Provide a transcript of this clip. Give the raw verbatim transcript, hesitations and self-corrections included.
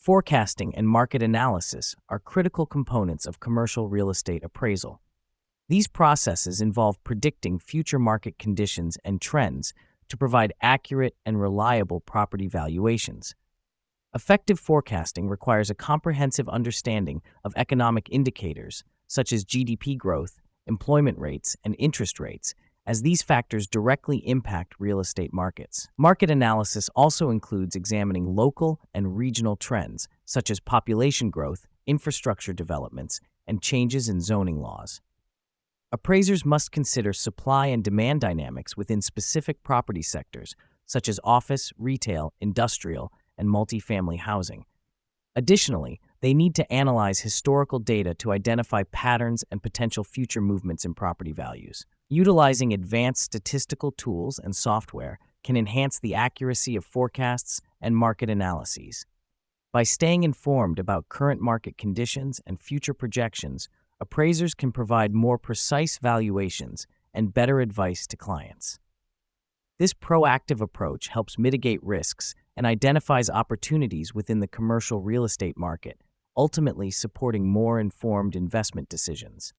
Forecasting and market analysis are critical components of commercial real estate appraisal. These processes involve predicting future market conditions and trends to provide accurate and reliable property valuations. Effective forecasting requires a comprehensive understanding of economic indicators such as G D P growth, employment rates, and interest rates, as these factors directly impact real estate markets. Market analysis also includes examining local and regional trends such as population growth, infrastructure developments, and changes in zoning laws. Appraisers must consider supply and demand dynamics within specific property sectors, such as office, retail, industrial, and multifamily housing. Additionally, they need to analyze historical data to identify patterns and potential future movements in property values. Utilizing advanced statistical tools and software can enhance the accuracy of forecasts and market analyses. By staying informed about current market conditions and future projections, appraisers can provide more precise valuations and better advice to clients. This proactive approach helps mitigate risks and identifies opportunities within the commercial real estate market, ultimately supporting more informed investment decisions.